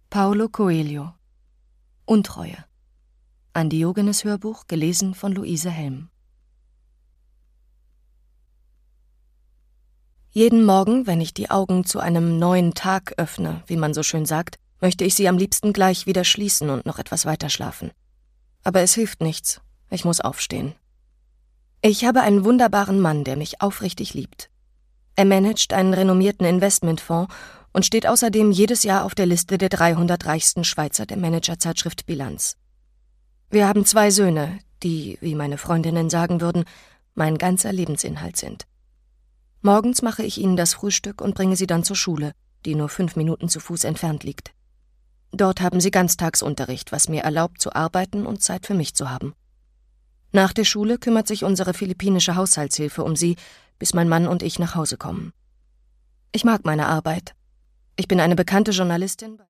Paulo Coelho. Untreue. Ein Diogenes-Hörbuch, gelesen von Luise Helm. Jeden Morgen, wenn ich die Augen zu einem neuen Tag öffne, wie man so schön sagt, möchte ich sie am liebsten gleich wieder schließen und noch etwas weiter schlafen. Aber es hilft nichts. Ich muss aufstehen. Ich habe einen wunderbaren Mann, der mich aufrichtig liebt. Er managt einen renommierten Investmentfonds und steht außerdem jedes Jahr auf der Liste der 300 reichsten Schweizer der Managerzeitschrift Bilanz. Wir haben 2 Söhne, die, wie meine Freundinnen sagen würden, mein ganzer Lebensinhalt sind. Morgens mache ich ihnen das Frühstück und bringe sie dann zur Schule, die nur 5 Minuten zu Fuß entfernt liegt. Dort haben sie Ganztagsunterricht, was mir erlaubt, zu arbeiten und Zeit für mich zu haben. Nach der Schule kümmert sich unsere philippinische Haushaltshilfe um sie, bis mein Mann und ich nach Hause kommen. Ich mag meine Arbeit. Ich bin eine bekannte Journalistin.